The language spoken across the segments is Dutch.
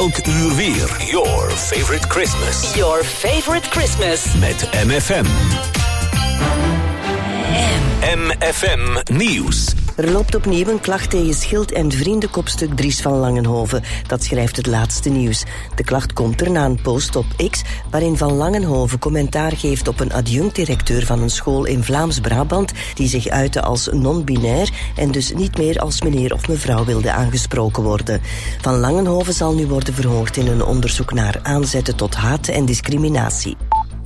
Elk uur weer. Your favorite Christmas. Your favorite Christmas. Met MFM. MFM Nieuws. Er loopt opnieuw een klacht tegen Schild- en vriendenkopstuk Dries van Langenhoven. Dat schrijft het laatste nieuws. De klacht komt er na een post op X, waarin Van Langenhoven commentaar geeft op een adjunct-directeur van een school in Vlaams-Brabant, die zich uitte als non-binair en dus niet meer als meneer of mevrouw wilde aangesproken worden. Van Langenhoven zal nu worden verhoord in een onderzoek naar aanzetten tot haat en discriminatie.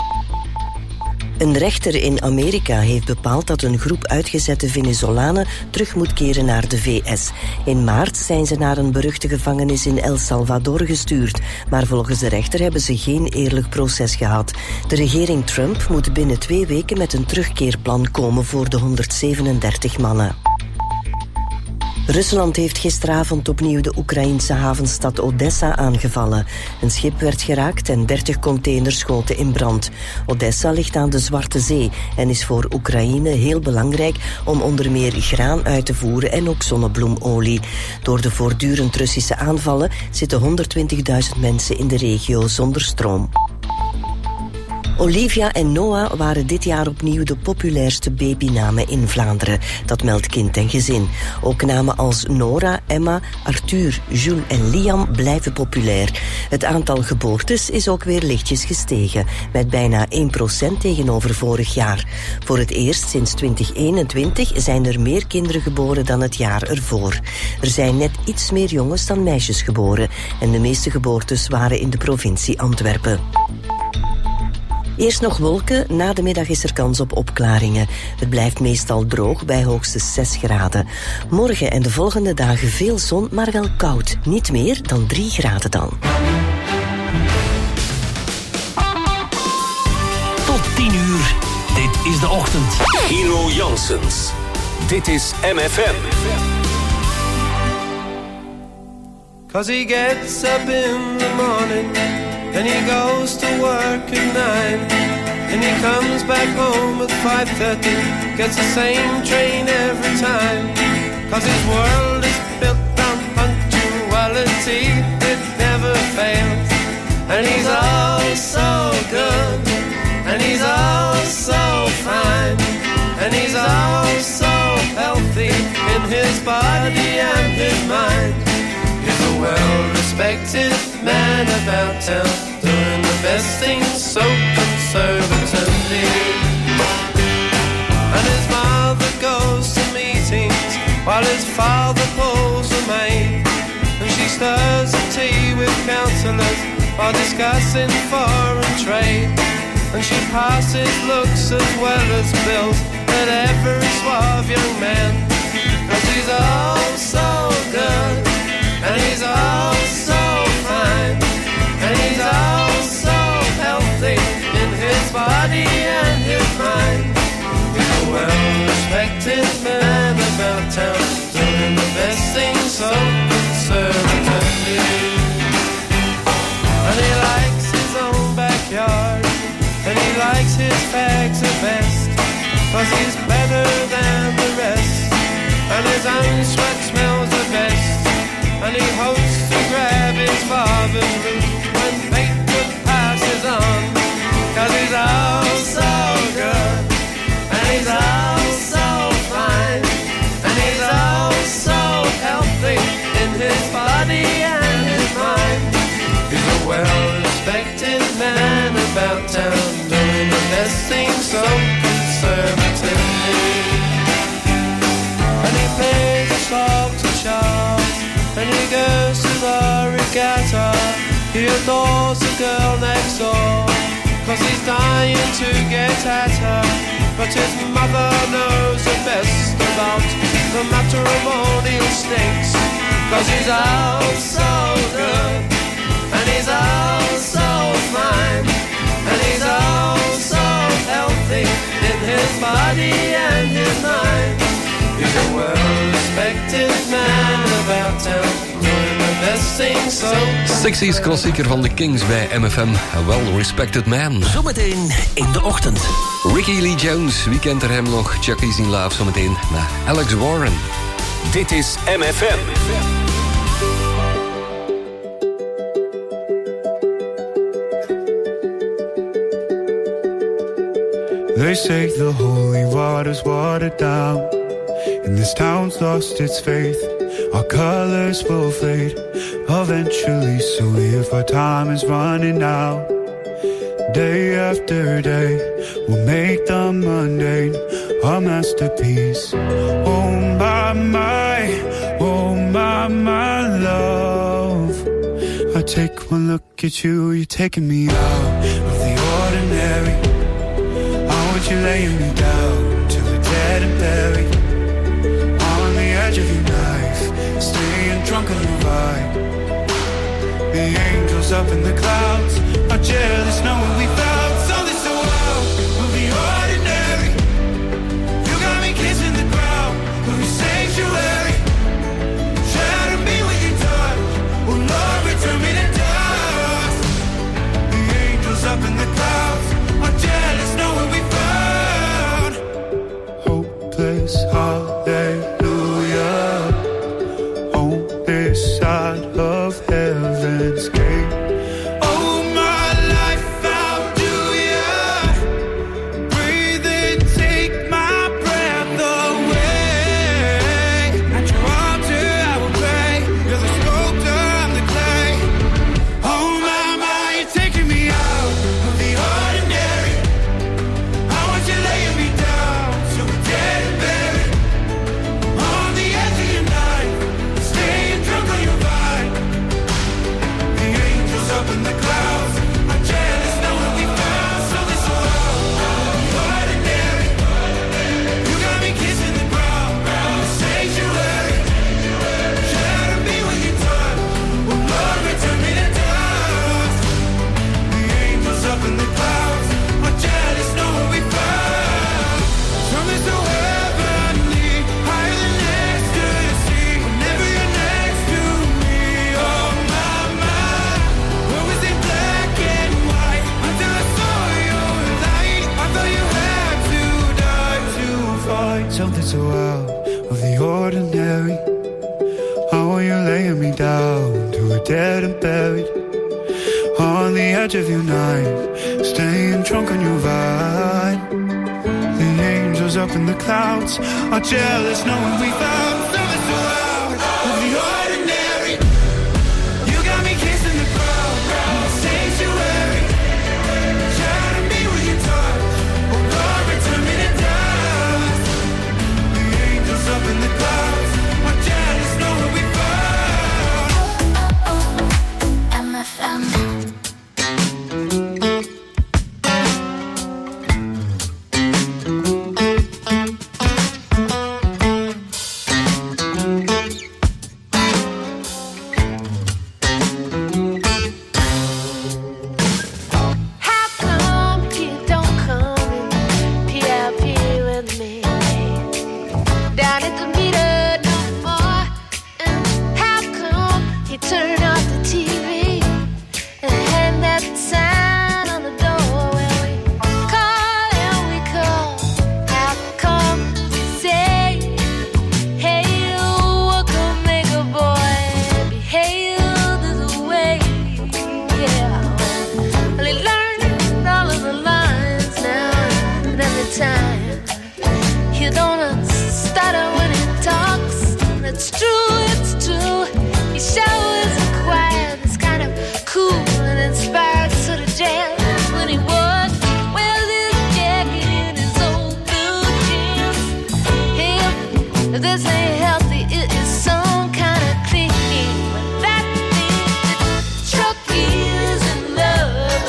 Een rechter in Amerika heeft bepaald dat een groep uitgezette Venezolanen terug moet keren naar de VS. In maart zijn ze naar een beruchte gevangenis in El Salvador gestuurd. Maar volgens de rechter hebben ze geen eerlijk proces gehad. De regering Trump moet binnen 2 weken met een terugkeerplan komen voor de 137 mannen. Rusland heeft gisteravond opnieuw de Oekraïense havenstad Odessa aangevallen. Een schip werd geraakt en 30 containers schoten in brand. Odessa ligt aan de Zwarte Zee en is voor Oekraïne heel belangrijk om onder meer graan uit te voeren en ook zonnebloemolie. Door de voortdurend Russische aanvallen zitten 120.000 mensen in de regio zonder stroom. Olivia en Noah waren dit jaar opnieuw de populairste babynamen in Vlaanderen. Dat meldt Kind en Gezin. Ook namen als Nora, Emma, Arthur, Jules en Liam blijven populair. Het aantal geboortes is ook weer lichtjes gestegen, met bijna 1% tegenover vorig jaar. Voor het eerst sinds 2021 zijn er meer kinderen geboren dan het jaar ervoor. Er zijn net iets meer jongens dan meisjes geboren en de meeste geboortes waren in de provincie Antwerpen. Eerst nog wolken, na de middag is er kans op opklaringen. Het blijft meestal droog bij hoogstens 6 graden. Morgen en de volgende dagen veel zon, maar wel koud. Niet meer dan 3 graden dan. Tot 10 uur, dit is de ochtend. Hino Janssens, dit is MFM. 'Cause he gets up in the morning and he goes to work at 9 and he comes back home at 5:30, gets the same train every time. 'Cause his world is built on punctuality, it never fails. And he's all so good, and he's all so fine, and he's all so healthy in his body and his mind. He's a well-respected man about town, doing the best things so conservatively. And his mother goes to meetings while his father pulls a maid. And she stirs the tea with counsellors while discussing foreign trade. And she passes looks as well as bills at every suave young man. 'Cause he's all so good, and he's all so fine, and he's all so healthy in his body and his mind. He's a well-respected man about town, doing the best things so conservatively. And he likes his own backyard, and he likes his fags the best, 'cause he's better than the rest, and his own sweat smells the best. And he hopes to grab his father's root when fate passes on. 'Cause he's all so good, and he's all so fine, and he's all so healthy in his body and his mind. He's a well-respected man about town, doing the best things so conservatively. And he plays a song to Charles, and he goes to the regatta. He adores the girl next door, 'cause he's dying to get at her. But his mother knows the best about the matrimonial snakes. 'Cause he's all so good, and he's all so fine, and he's all so healthy in his body and his mind. He's a well-respected man about town, doing the best things so. 60s klassieker van de Kings bij MFM, a well-respected man. Zometeen in de ochtend. Ricky Lee Jones, wie kent er hem nog? Chucky's in Love zometeen naar Alex Warren. Dit is MFM. They say the holy water's watered down, and this town's lost its faith. Our colors will fade eventually, so if our time is running out, day after day, we'll make the mundane our masterpiece. Oh my love, I take one look at you, you're taking me out of the ordinary. I want you laying me down till we're dead and buried, on the edge of your knife, staying drunk on your vibe. The angels up in the clouds are jealous knowing we found something so wild of the ordinary. You got me kissing the ground of your sanctuary. Shatter me with your touch, oh Lord, return me to dust. The angels up in the clouds are jealous knowing we found hopeless hallelujah on this side of heaven's gate. Oh my life, how do ya breathe and take my breath away? At your altar I will pray, you're the sculptor, I'm the clay. Oh my, you're taking me out of the ordinary. I want you laying me down so we're dead and buried, on the edge of your knife, staying drunk on your vine. The angels up in the clouds are jealous knowing we found something so ordinary. You got me kissing the ground, the sanctuary. Shatter me with your touch, oh Lord, return me to dust. The angels up in the clouds are jealous knowing we found something so heavenly, higher than ecstasy. Whenever you're next to me, oh my, what was it black and white until I saw your light? I thought you had to die to find something so out of the ordinary. How are you laying me down till we're dead and buried, on the edge of your knife, staying drunk on your vine. The angels up in the clouds are jealous knowing we found something so out of the ordinary. You got me kissing the ground, the sanctuary. Shatter me with your touch, oh Lord, return me to dust. The angels up in the clouds are jealous knowing we found MFM. How come you don't come and PLP with me down at the meter no more? And how come you turn off the TV and hang that sign on the door when we call and we call? How come you say, hey, what can make a boy behave this way? Yeah. Well, he learned all of the lines now, and every time you don't stutter when he talks. It's true, it's true. He shows a quiet that's kind of cool and inspired sort of jazz when he walks. Wears his jacket in his old blue jeans. Hey, if this ain't healthy, it is some kind of clean. But that means that Chuck is in love.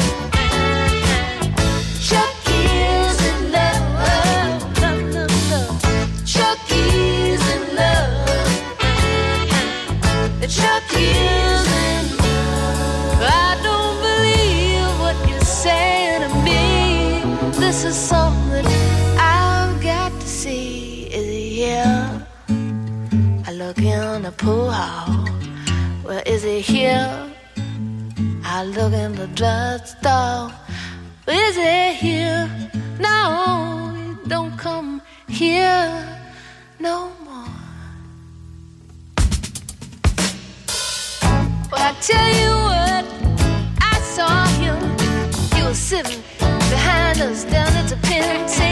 Chuck is in love. Chuck is in love. Chuck is in love. I don't believe what you're saying to me. This is something I've got to see. Is he here? I look in the pool hall. Well, is he here? I look in the drugstore. Is he here? No, he don't come here no more. Well, I tell you what, I saw him. He was sitting behind us down at the Penn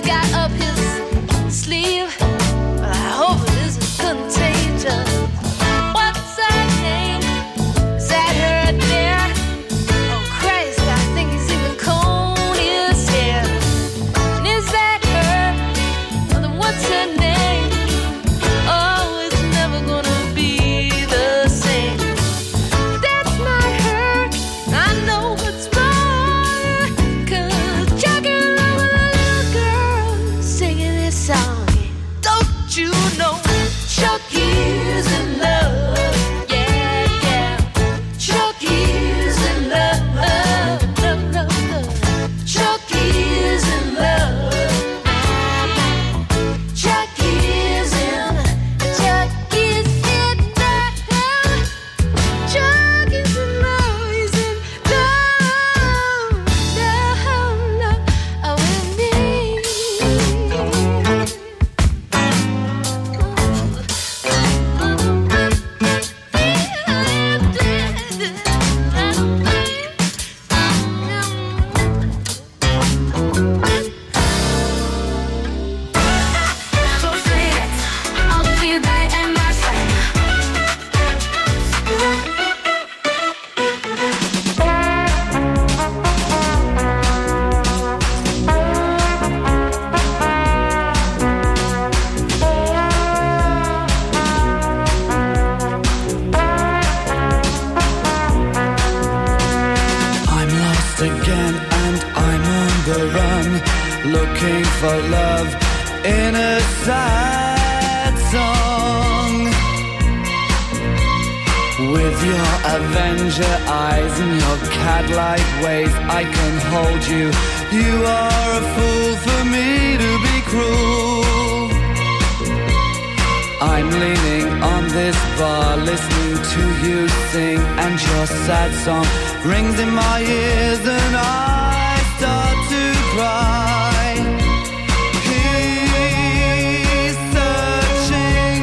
got up his sleeve. But I hope it isn't contagious. What's her name? Is that her there? Oh Christ, I think he's even combed his hair. And is that her? Well, then what's her name? Oh, it's never gonna be the same. That's not her. I know what's wrong. 'Cause Chucky Love with a little girl singing this song. Don't you know Chucky's in love? Yeah, yeah. Chucky's in love, love, love, love. Chucky's in love. Chucky's in love. Chucky's in love. Chucky's in love. He's in love, love, love with me. I'm lost again and I'm on the run, looking for love in a sad song. With your Avenger eyes and your cat-like ways, I can hold you. You are a fool for me to be cruel. I'm leaning on this bar, listening to you sing, and your sad song rings in my ears, and I start to cry. He's searching,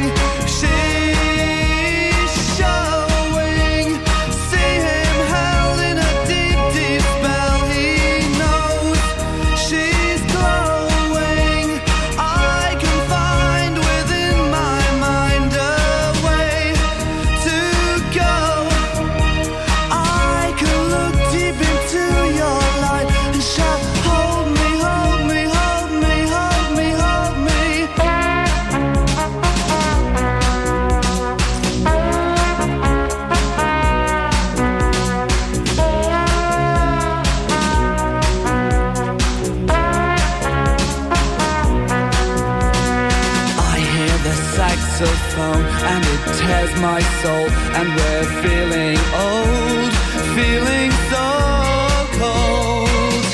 she's showing. See him held in a deep, deep spell. He knows she's glowing. I can find within my mind a way to go. I can look deep into your light and shout, hold me, hold me, hold me, hold me, hold me. I hear the saxophone and it tears my soul, and we're feeling old, feeling so cold.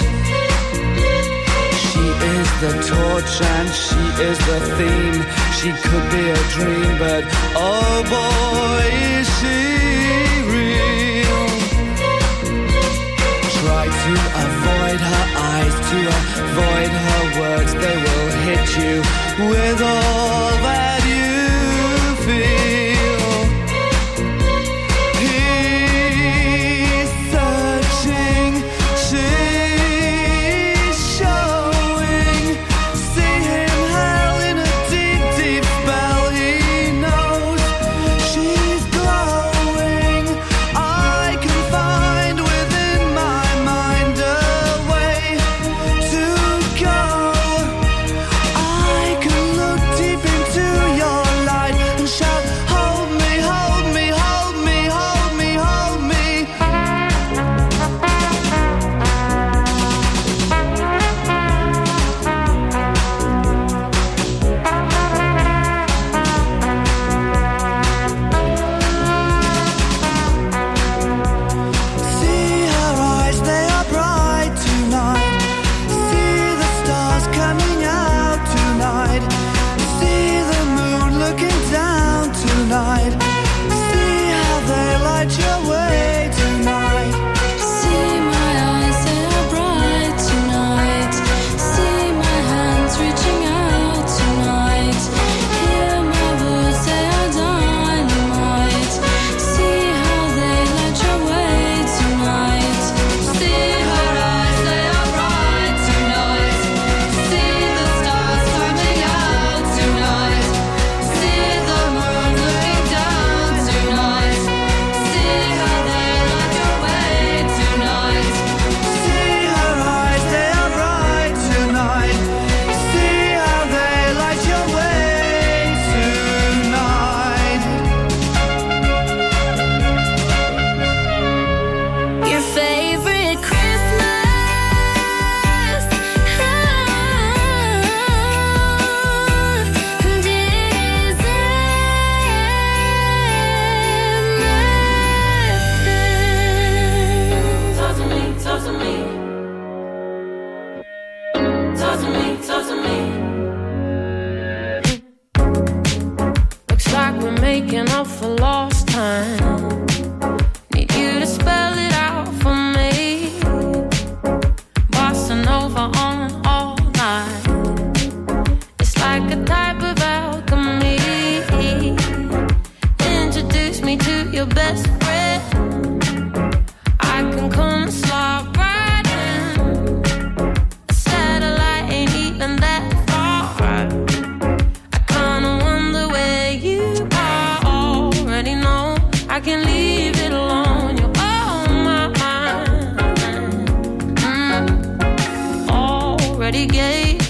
She is the torch and she is the theme. She could be a dream, but oh boy, is she real. Try to avoid her eyes, to avoid her words. They will hit you with all that you feel. He's searching, she's showing. See him held in a deep, deep spell. He knows she's glowing. I can find within my mind a way to go. I can look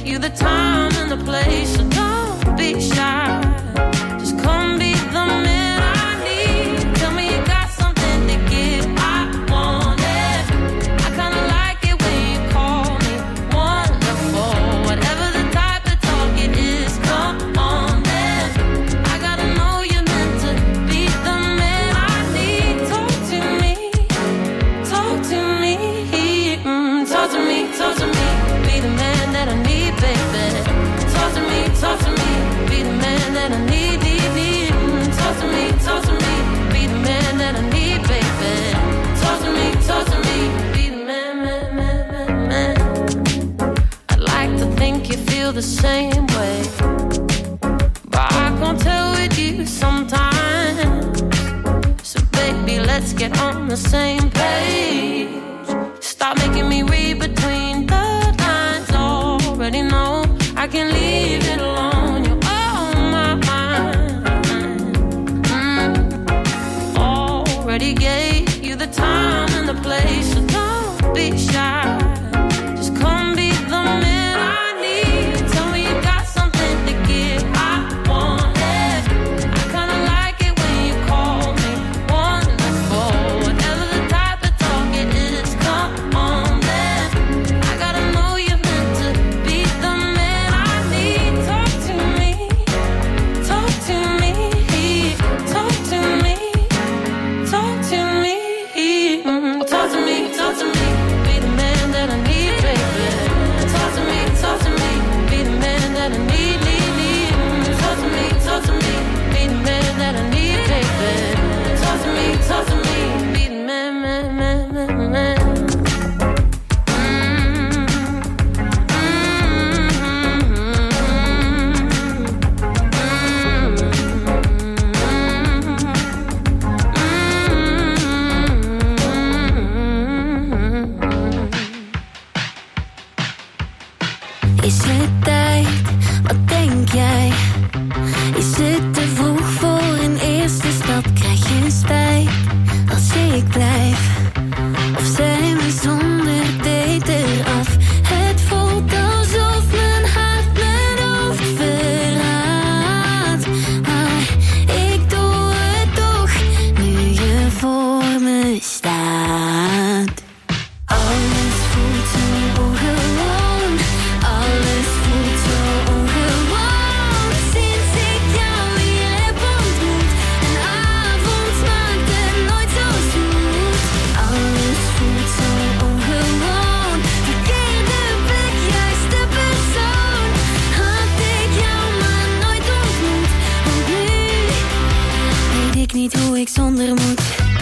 you the time and the place, so don't be shy. Just come be the man I need. Tell me you got something to give, I want it. I kinda like it when you call me wonderful. Whatever the type of talk it is, come on then. I gotta know you're meant to be the man I need. Talk to me, talk to me, talk to me, talk to me. Be the man that I need, baby. Talk to me, be the man that I need, need. Talk to me, be the man that I need, baby. Talk to me, be the man. I'd like to think you feel the same way, but I can't tell with you sometimes. So baby, let's get on the same page. Stop making me read between the lines. Already know I can leave it alone. You're on my mind. Already gave you the time and the place, so don't be shy. Just come be the man I need. Tell me you got something to give, I want it. I kinda like it when you call me wonderful. Whatever the type of talk it is, come on then. I gotta know you're meant to be the man I need. Talk to me, talk to me, talk to me, talk to me, talk to me, talk to me. Be the man that I need, baby. Talk to me, be the man that I need, need. Talk to me, be the man that I need, baby. Talk to me, be the man. Is het tijd? Wat denk jij? Is het te vroeg voor een eerste stap? Krijg je spijt als ik blijf? Of zijn we zonder date eraf? Het voelt alsof mijn hart mijn hoofd verraadt. Maar ik doe het toch, nu je voor me staat. Alles voelt zo ongewoon. Alles voelt zo ongewoon. Sinds ik jou weer heb ontmoet. Een avond maakt het nooit zo zoet. Alles voelt zo ongewoon. Verkeerde plek, juiste persoon. Had ik jou maar nooit ontmoet. Want nu weet ik niet hoe ik zonder moet.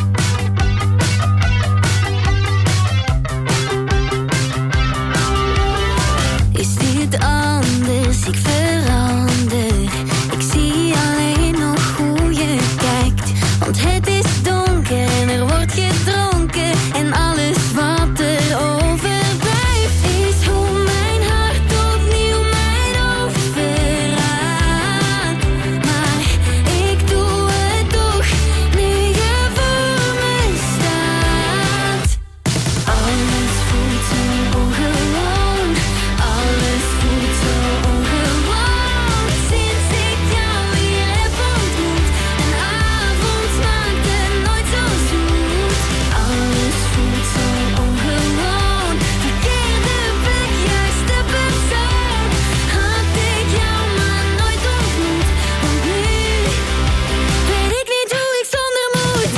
Is dit anders? Ik verander. Ik zie alleen nog hoe je kijkt. Want het is donker en er wordt gedronken. En alles wat er overblijft is hoe mijn hart opnieuw mijn hoofd verraadt. Maar ik doe het toch, nu je voor me staat. Alles voelt zo ongewoon. Alles voelt zo ongewoon. Sinds ik jou weer heb ontmoet. Een avond maakt het nooit zo zoet. Alles voelt zo ongewoon. Verkeerde plek, juiste persoon. Had ik jou maar nooit ontmoet. Want nu weet ik niet hoe ik zonder moet.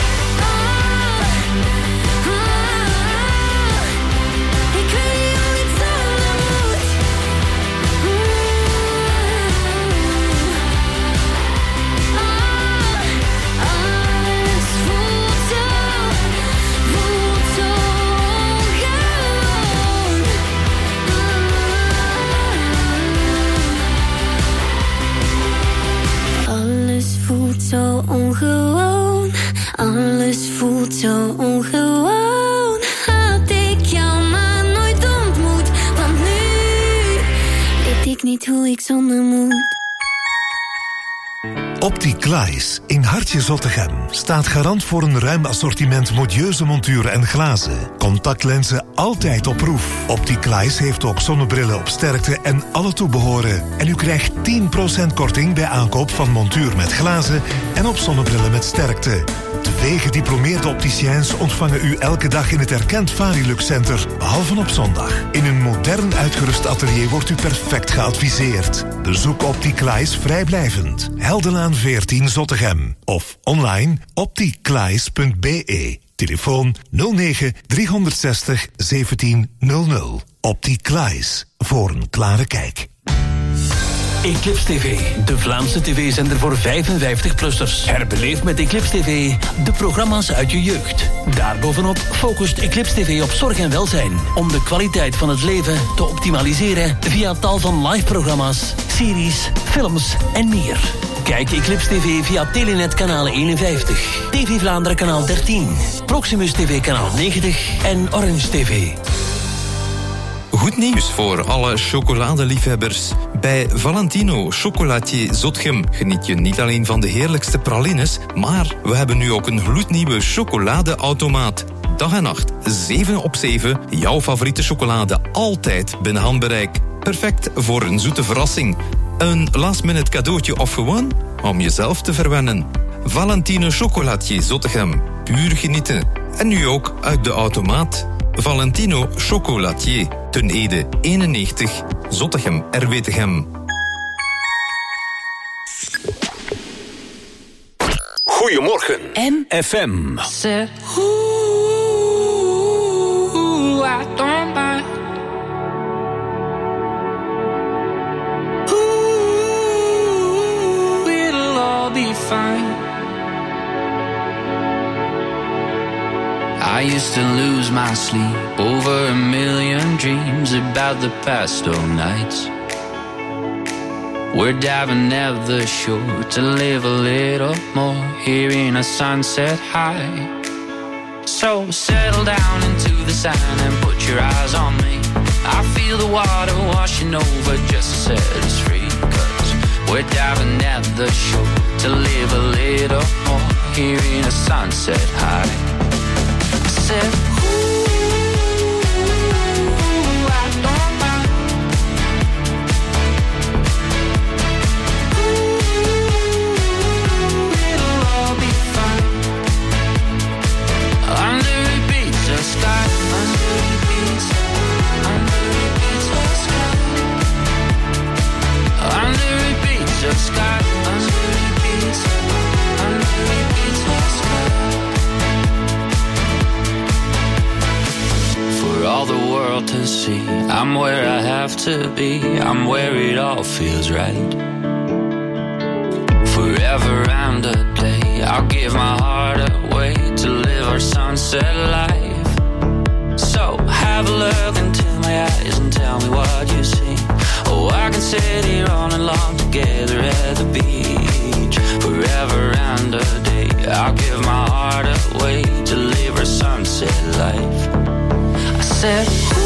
Ik weet niet hoe ik zonder moet. Alles voelt zo ongewoon. Alles voelt zo ongewoon. Had ik jou maar nooit ontmoet. Want nu weet ik niet hoe ik zonder moet. Opticlaes in Hartje Zottegem staat garant voor een ruim assortiment modieuze monturen en glazen. Contactlenzen altijd op proef. Opticlaes heeft ook zonnebrillen op sterkte en alle toebehoren. En u krijgt 10% korting bij aankoop van montuur met glazen en op zonnebrillen met sterkte. 2 gediplomeerde opticiens ontvangen u elke dag in het erkend Varilux Center, behalve op zondag. In een modern uitgerust atelier wordt u perfect geadviseerd. Bezoek Opticlaes vrijblijvend. Heldenlaan 14 Zottegem. Of online opticlaes.be. Telefoon 09 360 1700. Opticlaes. Voor een klare kijk. Eclipse TV, de Vlaamse tv-zender voor 55-plussers. Herbeleef met Eclipse TV de programma's uit je jeugd. Daarbovenop focust Eclipse TV op zorg en welzijn, om de kwaliteit van het leven te optimaliseren via tal van live-programma's, series, films en meer. Kijk Eclipse TV via Telenet kanaal 51, TV Vlaanderen kanaal 13, Proximus TV kanaal 90 en Orange TV. Goed nieuws voor alle chocoladeliefhebbers. Bij Valentino Chocolatier Zottegem geniet je niet alleen van de heerlijkste pralines, maar we hebben nu ook een gloednieuwe chocoladeautomaat. Dag en nacht, 7 op 7, jouw favoriete chocolade altijd binnen handbereik. Perfect voor een zoete verrassing. Een last-minute cadeautje of gewoon om jezelf te verwennen. Valentino Chocolatier Zottegem, puur genieten. En nu ook uit de automaat. Valentino Chocolatier, Ten Ede 91, Zottegem, Erwetegem. Goedemorgen, FM. Said, ooh, I don't mind. Ooh, it'll all be fine. I used to lose my sleep over a million dreams about the past old nights. We're diving at the shore to live a little more, hearing a sunset high. So settle down into the sand and put your eyes on me. I feel the water washing over just to set us free. 'Cause we're diving at the shore to live a little more, hearing a sunset high. I said, sky under repeats, for all the world to see, I'm where I have to be, I'm where it all feels right. Forever and a day, I'll give my heart away to live our sunset life. So have a look into my eyes and tell me what you see. Oh, I can sit here all night long together at the beach. Forever and a day, I'll give my heart away to live our sunset life. I said,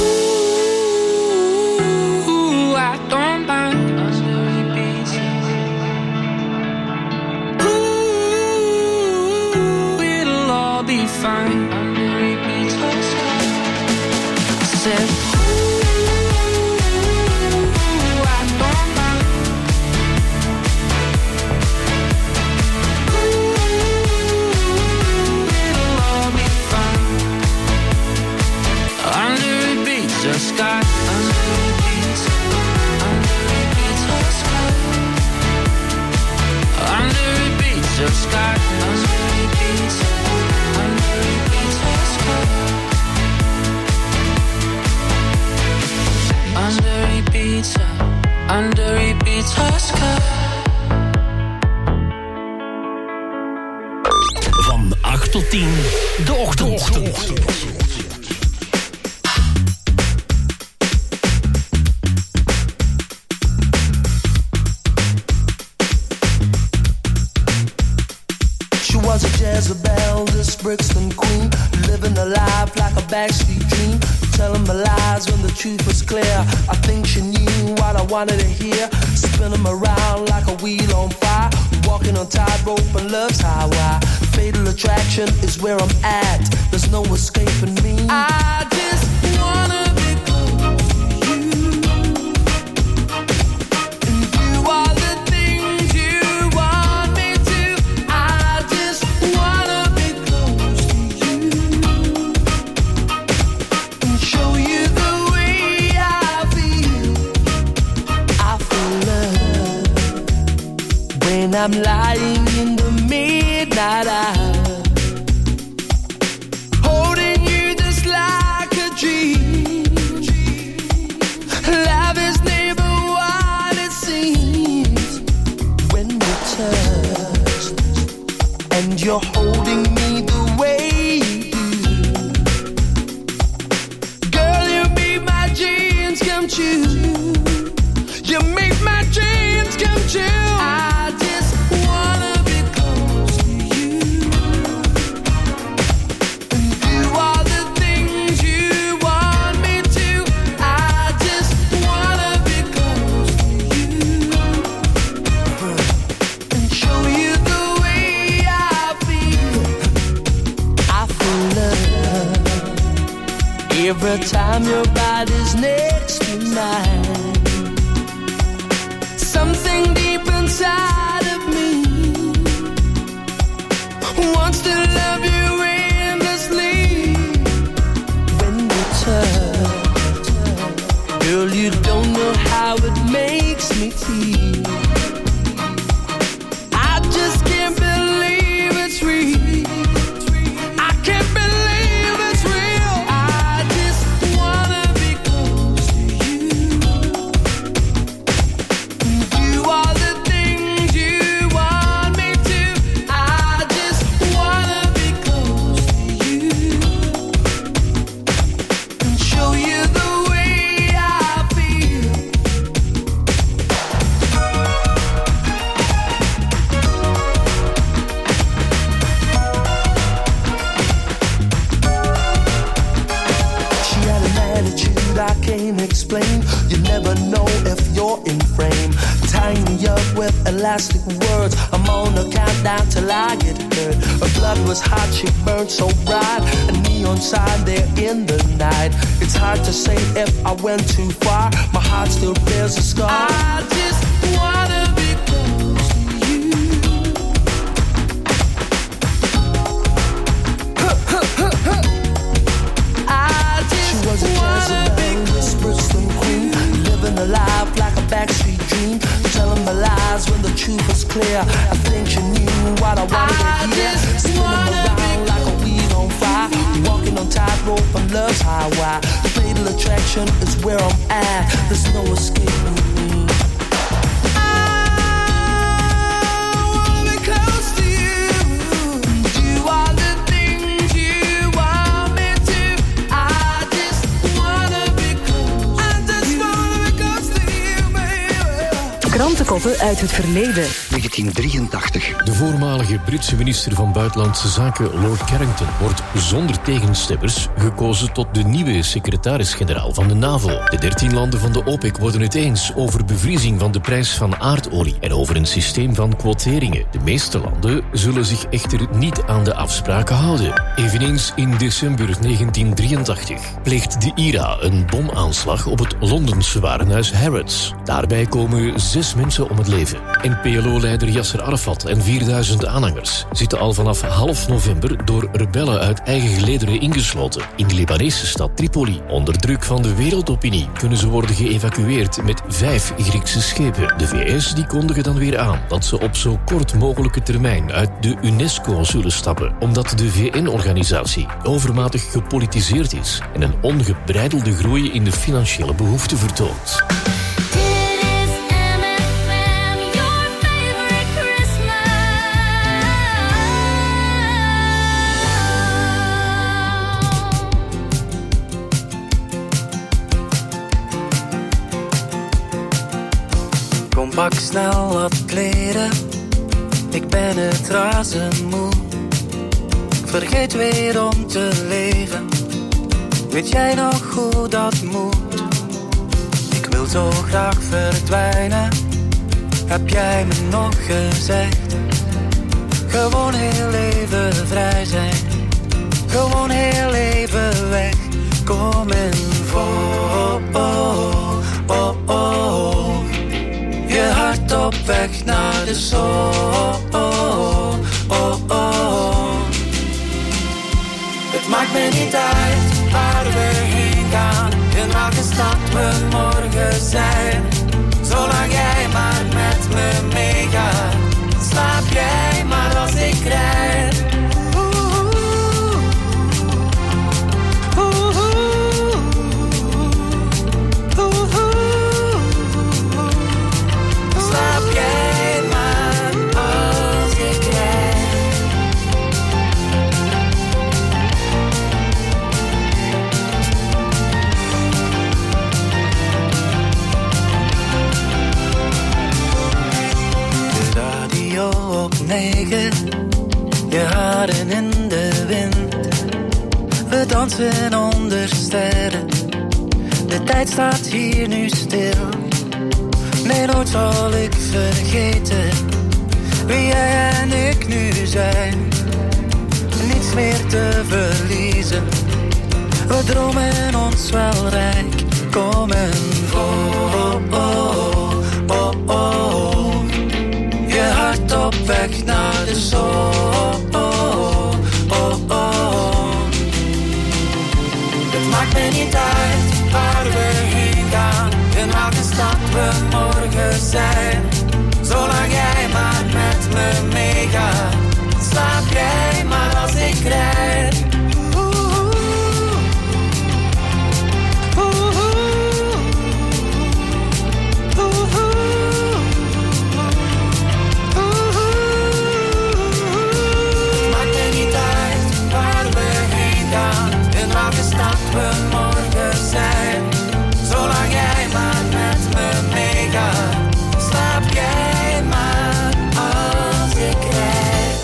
ooh, I don't mind. Ooh, it'll all be fine. I said, sky under repeats, under repeats of sky, under repeats of sky, under repeats of sky. Van 8 tot 10, de ochtend. Was a Jezebel, this Brixton queen, living a life like a backstreet dream, telling my lies when the truth was clear. I think she knew what I wanted to hear, spinning them around like a wheel on fire. Walking on tightrope and love's highway. Fatal attraction is where I'm at. There's no escaping me. I just wanna be close to you. And do all the things you want me to. I just wanna be close to you. And show you the way I feel. I feel love when I'm lying in the midnight hour, holding you just like a dream. Love is never what it seems when you touch and you're holding me the way you do. Girl, you make my dreams come true. You make my dreams come true. I just wanna be close to you and do all the things you want me to. I just wanna be close to you and show you the way I feel. I feel love every time your body's next to mine. Something deep inside of me wants to love you endlessly. When you touch, girl, you don't know how it makes me feel. I just can't believe it's real. I can't believe it's real. I just wanna be close to you. Do all the things you want me to. I just wanna be close to you and show you the way I feel. She had an attitude I can't explain. You never know if you're in frame. Tying me up with elastic words. I'm on a countdown till I get hurt. Her blood was hot, she burned so bright. A neon sign there in the night. It's hard to say if I went too far. My heart still bears a scar. I just wanna be close to you. I just she was a Jezebel, whispered slim queen, living a life like a backstreet dream, telling my lies when the truth was clear. I think she knew what I wanted to hear. Spinning around like a weed on fire, walking on tightrope on love's highway. The fatal attraction is where I'm at. There's no escaping me. I wanna be close to you. Do all the things you want me to. I just wanna be close. I just wanna be close to you, baby. Krantenkoppen uit het verleden. 1983. De voormalige Britse minister van Buitenlandse Zaken Lord Carrington wordt zonder tegenstemmers gekozen tot de nieuwe secretaris-generaal van de NAVO. De 13 landen van de OPEC worden het eens over bevriezing van de prijs van aardolie en over een systeem van quoteringen. De meeste landen zullen zich echter niet aan de afspraken houden. Eveneens in december 1983 pleegt de IRA een bomaanslag op het Londense warenhuis Harrods. Daarbij komen 6 mensen om het leven. En PLO-leider Yasser Arafat en 4000 aanhangers zitten al vanaf half november door rebellen uit eigen gelederen ingesloten in de Libanese stad Tripoli. Onder druk van de wereldopinie kunnen ze worden geëvacueerd met 5 Griekse schepen. De VS die kondigen dan weer aan dat ze op zo kort mogelijke termijn uit de UNESCO zullen stappen, omdat de VN-organisatie overmatig gepolitiseerd is en een ongebreidelde groei in de financiële behoeften vertoont. Pak snel wat kleren, ik ben het razend moe. Ik vergeet weer om te leven, weet jij nog hoe dat moet? Ik wil zo graag verdwijnen heb jij me nog gezegd. Gewoon heel even vrij zijn, gewoon heel even weg. Kom in voor, je hart op weg naar de zon. Het maakt me niet uit waar we heen gaan, in welke stad we morgen zijn. Zolang jij maar met me meegaat, slaap jij maar als ik rijd. Slaap jij maar als ik rijd. De radio op 9, je haren in de wind. We dansen onder sterren, de tijd staat hier nu stil. Nee, nooit zal ik vergeten wie jij en ik nu zijn. Niets meer te verliezen, we dromen ons wel rijk. Komen voor, je hart op weg naar de zon. Het maakt me niet uit waar we heen gaan, in welke stad we morgen zijn. Zolang jij maar met me meegaat, slaap jij maar als ik rijd. Maakt me niet uit waar we heen gaan, in welke stad we morgen zijn. Zolang jij maar met me meegaat, slaap jij maar als ik rijd.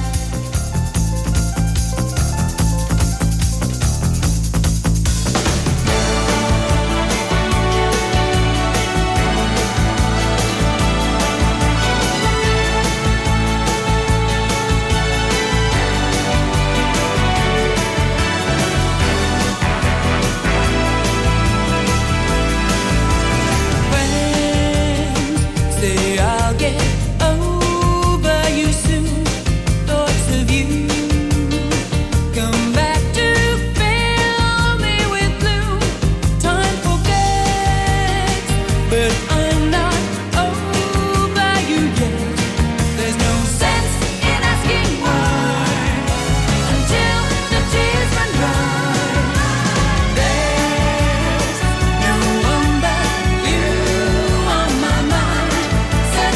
Say I'll get over you soon. Thoughts of you come back to fill me with gloom. Time forgets, but I'm not over you yet. There's no sense in asking why until the tears run dry. There's no one but you on my mind. Say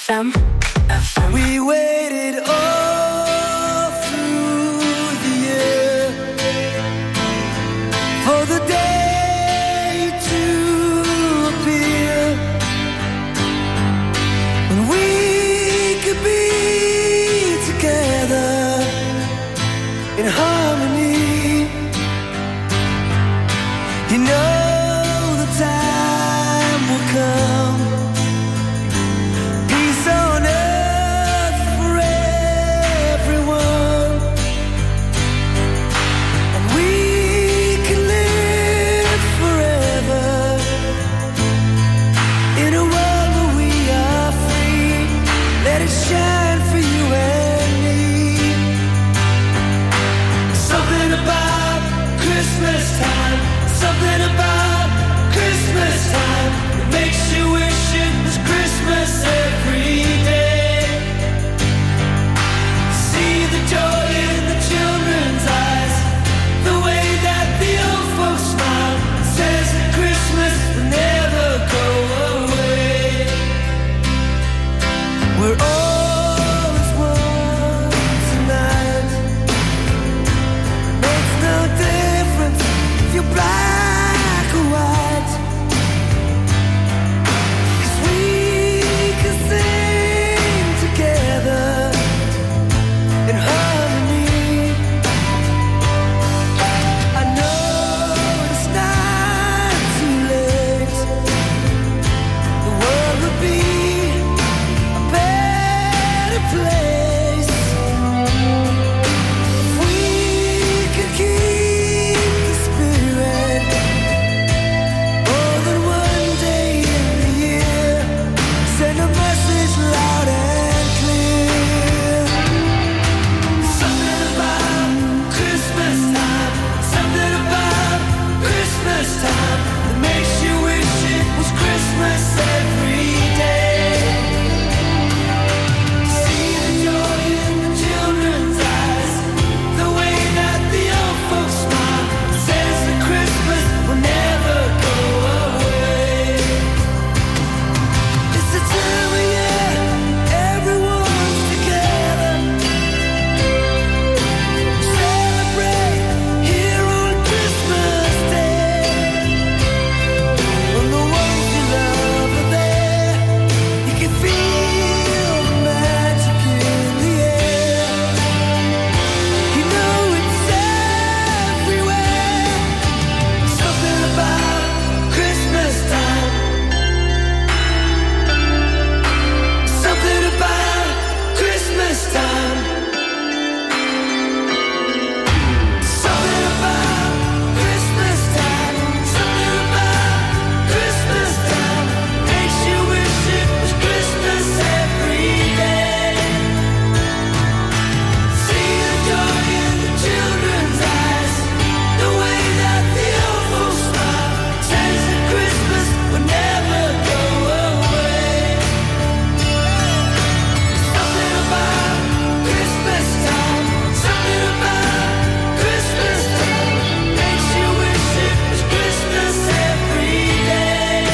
FM. We waited all through the year for the day to appear when we could be together in harmony. You know the time will come. Peace on earth for everyone, and we can live forever in a world where we are free. Let it shine for you and me. Something about Christmas time, something about Christmas time that makes you wish it was Christmas every day. See the joy in the children's eyes, the way that the old folks smile, says that Christmas will never go away. We're all as one tonight. Makes no difference if you're black or white, 'cause we can sing together in harmony. I know it's not too late. The world would be a better place if we could keep the spirit more than one day in the year. Send a message loud and clear. Something about Christmas time, something about Christmas time that makes you wish it was Christmas every day. See the joy in the children's eyes, the way that the old folks smile, says that Christmas will never go away. It's the time of year everyone's together. Celebrate here on Christmas Day. When the ones you love are there, you can feel the magic in the air. You know it's everywhere. Something about Christmas time. Something about Christmas time. Something about Christmas time. Something about Christmas time makes you wish it was Christmas every day. See the joy in the children's eyes, the way that the old folks smile, says that Christmas will never go away. Something about Christmas time, something about Christmas time makes you wish it was Christmas every day.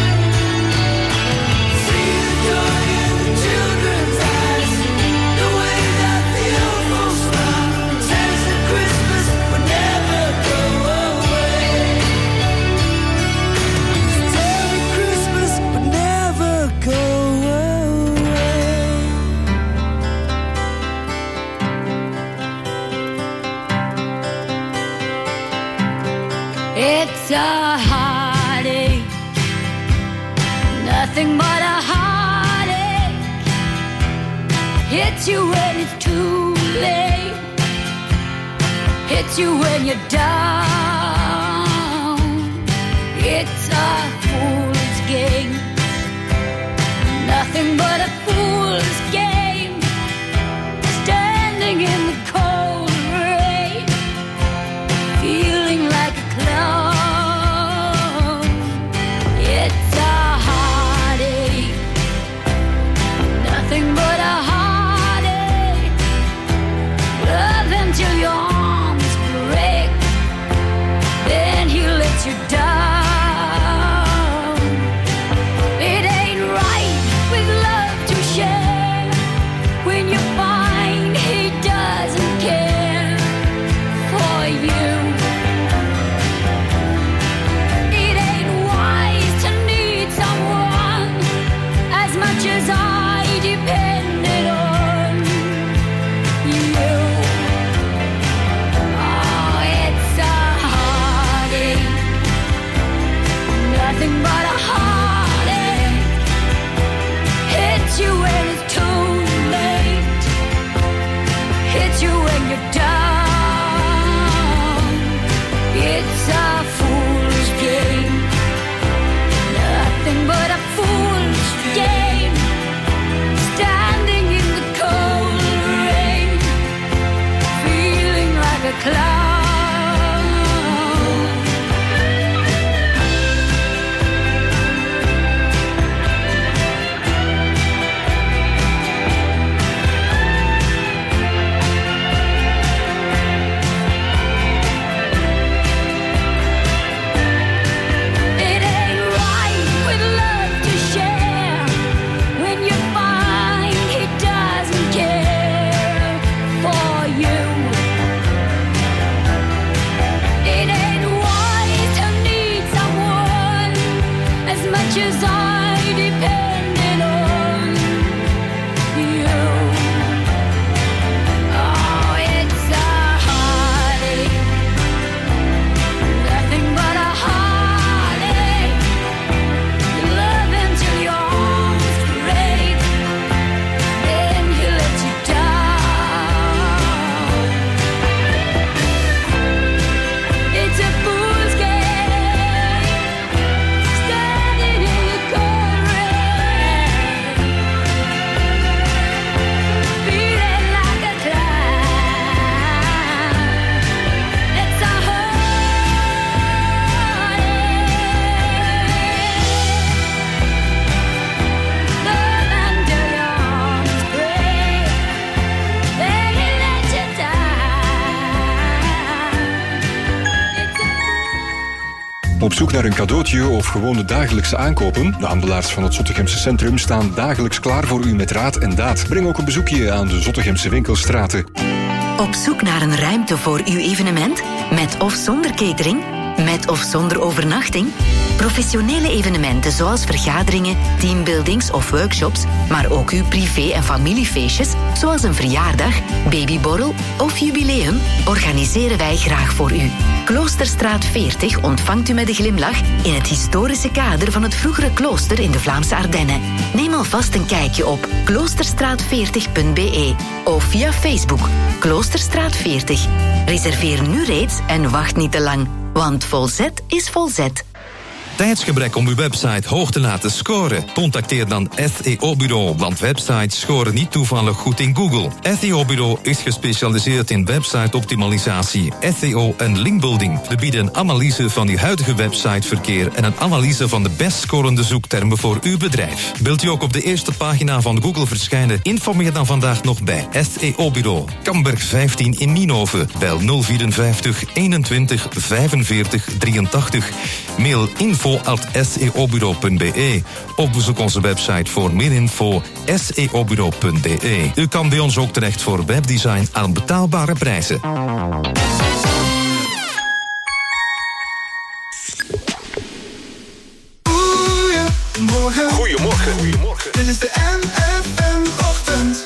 See the joy in the children's eyes, the way that the old folks smile, says that Christmas will never go away. Merry Christmas will never go away. It's a heartache, nothing but a heartache. Hits you when it's too late, hits you when you're down. It's a fool's game, nothing but a fool's game. Standing in the cold rain, feeling like a clown. It's a heartache, nothing but a heartache. Love until your arms break, then he lets you down. It ain't right with love Op zoek naar een cadeautje of gewoon de dagelijkse aankopen? De handelaars van het Zottegemse Centrum staan dagelijks klaar voor u met raad en daad. Breng ook een bezoekje aan de Zottegemse winkelstraten. Op zoek naar een ruimte voor uw evenement? Met of zonder catering? Met of zonder overnachting? Professionele evenementen zoals vergaderingen, teambuildings of workshops, maar ook uw privé- en familiefeestjes, zoals een verjaardag, babyborrel of jubileum, organiseren wij graag voor u. Kloosterstraat 40 ontvangt u met een glimlach in het historische kader van het vroegere klooster in de Vlaamse Ardennen. Neem alvast een kijkje op kloosterstraat40.be of via Facebook Kloosterstraat 40. Reserveer nu reeds en wacht niet te lang, want Volzet is Volzet. Tijdsgebrek om uw website hoog te laten scoren? Contacteer dan SEO-bureau, want websites scoren niet toevallig goed in Google. SEO-bureau is gespecialiseerd in website-optimalisatie, SEO en linkbuilding. We bieden een analyse van uw huidige websiteverkeer en een analyse van de best scorende zoektermen voor uw bedrijf. Wilt u ook op de eerste pagina van Google verschijnen? Informeer dan vandaag nog bij SEO-bureau. Kamberg 15 in Nienhoven. Bel 054 21 45 83. Mail info@seobureau.be of bezoek onze website voor meer info seobureau.be. U kan bij ons ook terecht voor webdesign aan betaalbare prijzen. Goedemorgen. Dit is de MFM-ochtend.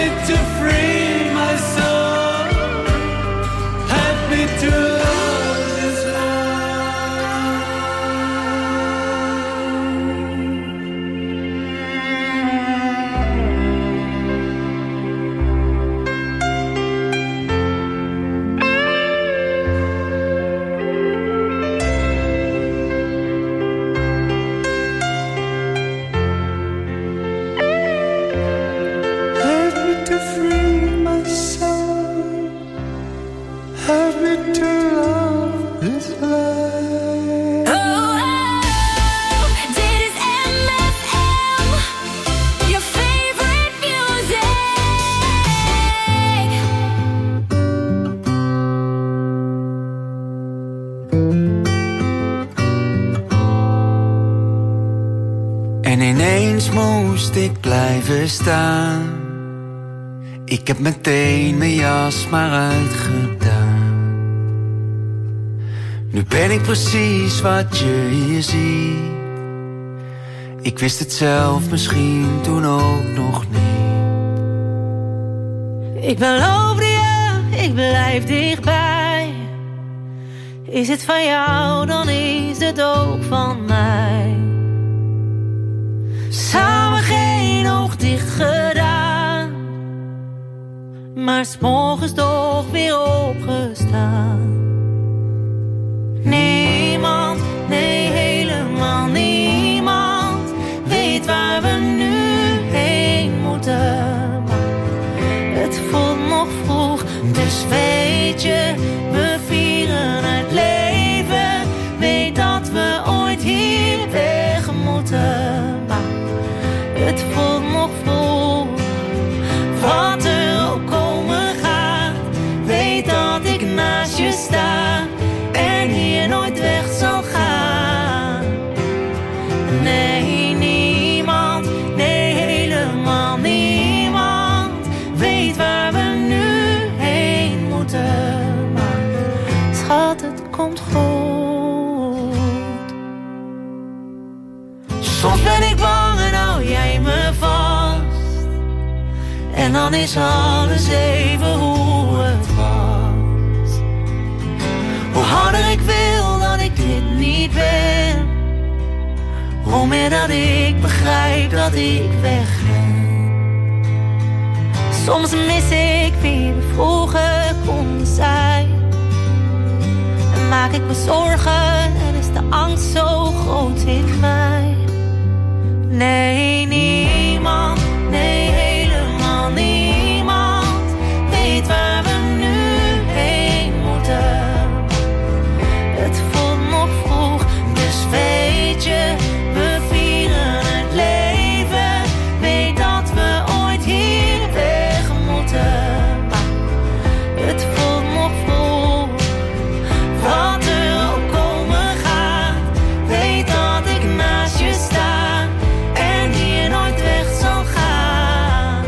me to free my soul. Help me to love this to free my soul. Help me to love this life. Oh, dit is MFM, je favorite music. En ineens moest ik blijven staan. Ik heb meteen mijn jas maar uitgedaan. Nu ben ik precies wat je hier ziet. Ik wist het zelf misschien toen ook nog niet. Ik beloofde je, ik blijf dichtbij. Is het van jou, dan is het ook van mij. Samen geen oog dicht gedaan, maar 's morgens toch weer opgestaan. Niemand, nee helemaal niemand, weet waar we nu heen moeten. Maar het voelt nog vroeg, dus weet je, we vieren het leven. Weet dat we ooit hier weg moeten. Maar het voelt nog vroeg, wat er ook komen gaat. Weet dat ik naast je sta en hier nooit weg zal gaan. Nee, niemand, nee helemaal niemand, weet waar we nu heen moeten. Maar schat, het komt goed. Soms ben ik bang en hou jij me vast. En dan is alles even hoe het was. Hoe harder ik wil dat ik dit niet ben, hoe meer dat ik begrijp dat ik wegren. Soms mis ik wie we vroeger konden zijn. En maak ik me zorgen en is de angst zo groot in mij. Nee, niemand, nee helemaal niemand, weet waar we nu heen moeten. Het voelt nog vroeg, dus weet je, we vieren het leven. Weet dat we ooit hier weg moeten. Maar het voelt nog vroeg, wat er ook komen gaat. Weet dat ik naast je sta en hier nooit weg zal gaan.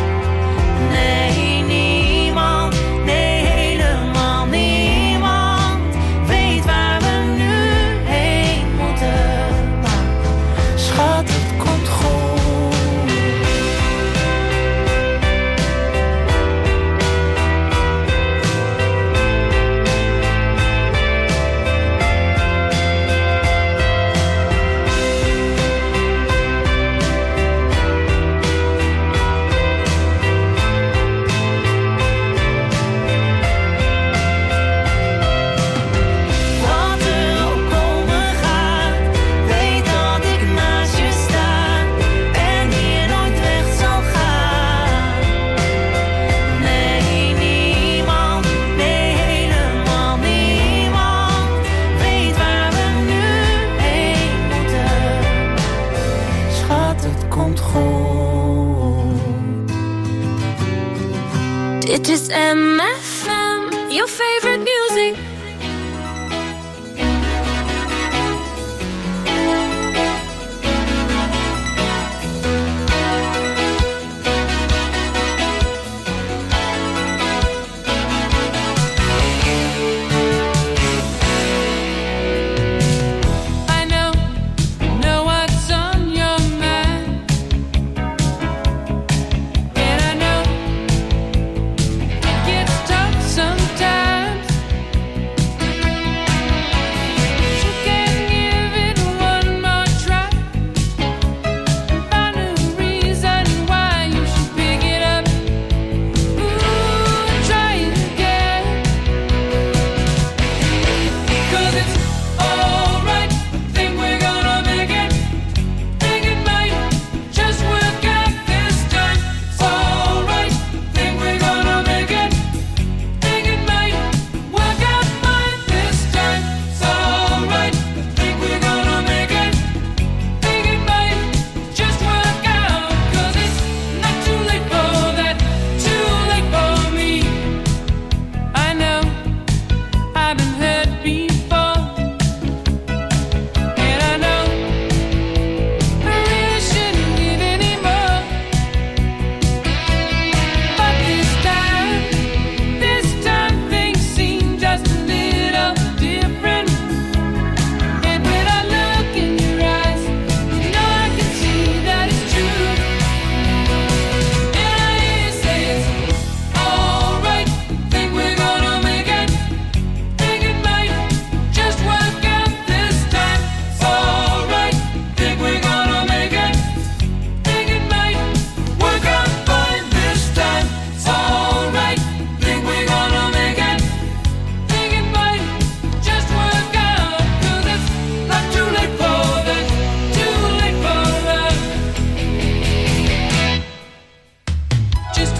Nee, niemand, nee helemaal niemand, weet waar we nu heen moeten. Maar schat, het komt goed. Wat er ook komen gaat, weet dat ik naast je sta en hier nooit weg zal gaan. Nee, niemand, nee helemaal niemand, weet waar we nu heen moeten. Schat, het komt goed. Dit is MFM, your favorite music. I know what's on your mind, and I know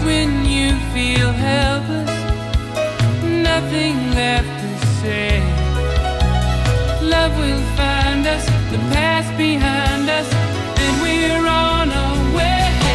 when you feel helpless, nothing left to say. Love will find us, the past behind us, and we're on our way.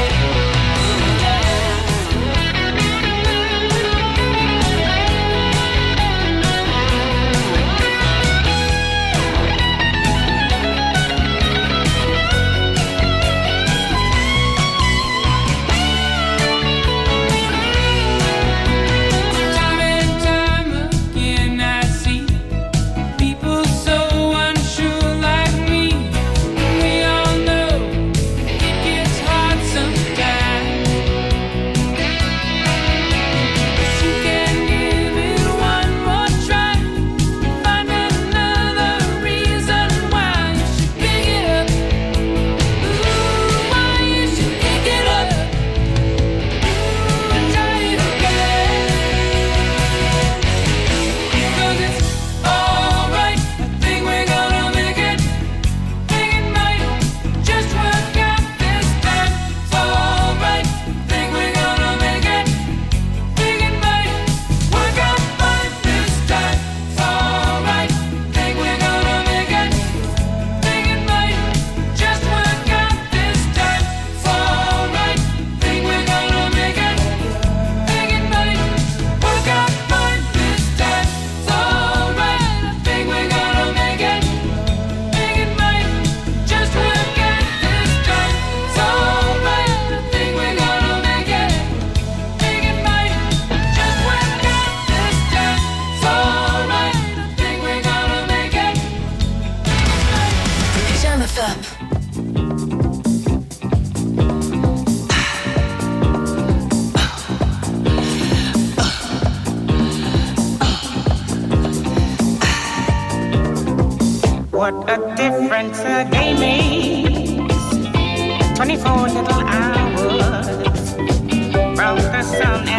What a difference a day makes. 24 little hours from the sun